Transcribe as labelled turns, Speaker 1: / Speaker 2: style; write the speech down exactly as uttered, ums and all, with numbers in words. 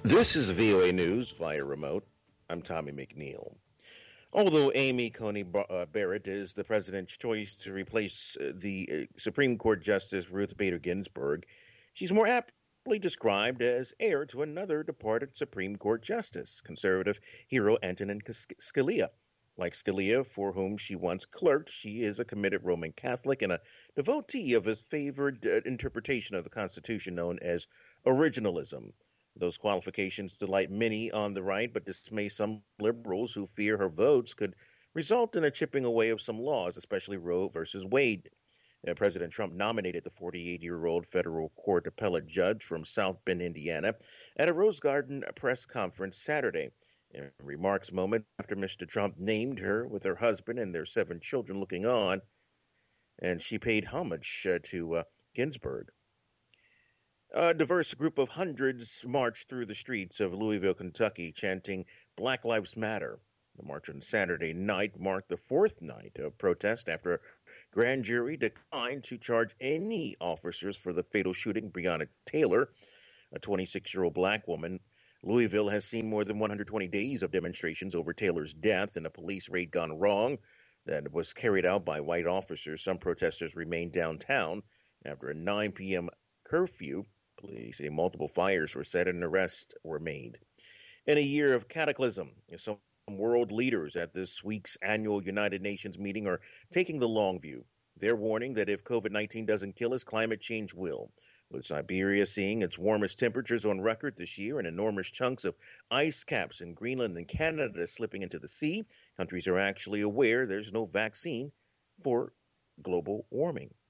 Speaker 1: This is V O A News via remote. I'm Tommy McNeil. Although Amy Coney Bar- uh, Barrett is the president's choice to replace uh, the uh, Supreme Court Justice Ruth Bader Ginsburg, she's more aptly described as heir to another departed Supreme Court justice, conservative hero Antonin Scalia. Like Scalia, for whom she once clerked, she is a committed Roman Catholic and a devotee of his favored uh, interpretation of the Constitution known as originalism. Those qualifications delight many on the right, but dismay some liberals who fear her votes could result in a chipping away of some laws, especially Roe versus Wade. Uh, President Trump nominated the forty-eight-year-old federal court appellate judge from South Bend, Indiana, at a Rose Garden press conference Saturday. In remarks moments after Mister Trump named her with her husband and their seven children looking on, and she paid homage uh, to uh, Ginsburg. A diverse group of hundreds marched through the streets of Louisville, Kentucky, chanting Black Lives Matter. The march on Saturday night marked the fourth night of protest after a grand jury declined to charge any officers for the fatal shooting of Breonna Taylor, a twenty-six-year-old black woman. Louisville has seen more than one hundred twenty days of demonstrations over Taylor's death and a police raid gone wrong that was carried out by white officers. Some protesters remained downtown after a nine p.m. curfew. Police say multiple fires were set and arrests were made. In a year of cataclysm, some world leaders at this week's annual United Nations meeting are taking the long view. They're warning that if COVID nineteen doesn't kill us, climate change will. With Siberia seeing its warmest temperatures on record this year and enormous chunks of ice caps in Greenland and Canada slipping into the sea, countries are actually aware there's no vaccine for global warming.